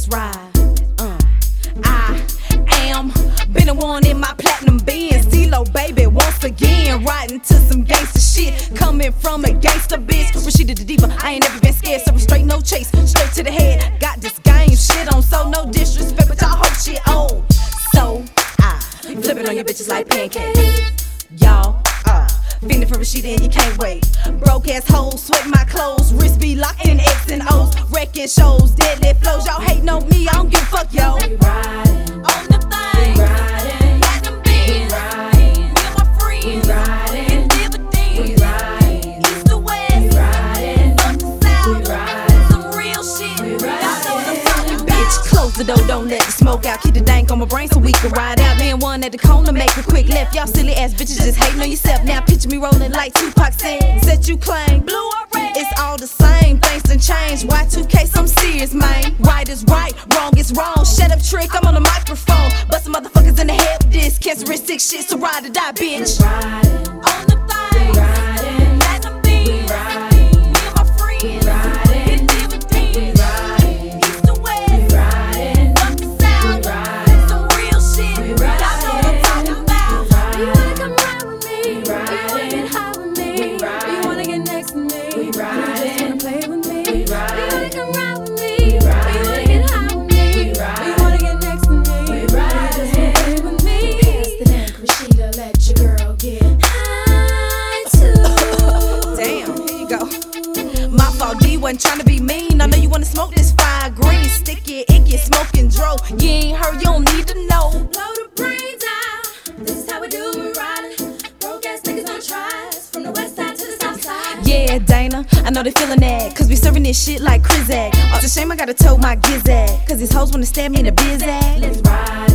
ride. I am been the one in my platinum Benz. CeeLo baby once again, riding to some gangster shit, coming from a gangster bitch. Rashida the diva, I ain't never been scared, so straight no chase, straight to the head. Got this game shit on, so no disrespect, but y'all hope shit on. So I flip it on your bitches like pancakes. Y'all feeling for Rashida and you can't wait. Broke ass hoes, sweat my clothes, wrist be locked in X and O's, wrecking shows, deadly flows. Y'all hating on me, I don't give a fuck, yo. We riding on the thing, we riding, platinum Benz, riding, me and my friends, we riding, in dividends, we riding, east to west, we riding, north to south, we riding, some real shit. we Y'all know what I'm riding. talking about. Bitch, close the door, don't let the smoke out. Keep the dank on my brain so we can ride out. Man, one at the corner, make a quick left. Y'all silly ass bitches just hating on yourself. Now picture me rolling like Tupac said. Set you claim, blue or red, it's all the same. Things done changed. Y2K, some serious, man. Right is right, wrong is wrong. Shut up, trick, I'm on the microphone. Bust some motherfuckers in the head with this canceristic shit, so ride or die, bitch. We riding, On the thing, we riding, platinum Benz, we riding, me and my friends, we riding, in dividends, we riding, east to west, we riding, north to south, we riding, some real shit. we Y'all know what I'm talking about. we You wanna come ride with me? we You wanna riding, get high with me? we riding, You wanna get next to me? we You just riding, wanna play with me? we You wanna riding, come ride with me? we You wanna riding, get high with me? we You riding, wanna get next to me? we You just riding. wanna play with me? Pass the dank, Rashida, let your girl get High too. Damn, here you go. My fault, D wasn't trying to be mean. I know you wanna smoke this fire green, sticky, icky, smoking dro. You ain't heard, you don't need to know. blow the brains out. This is how we do it riding. Broke ass niggas on tries from the west side to the south side. Yeah, Dana, I know they feeling that, cause we serving this shit like Krizak. Oh, it's a shame I gotta tote my gizzag, cause these hoes wanna stab me in the biz Let's ride.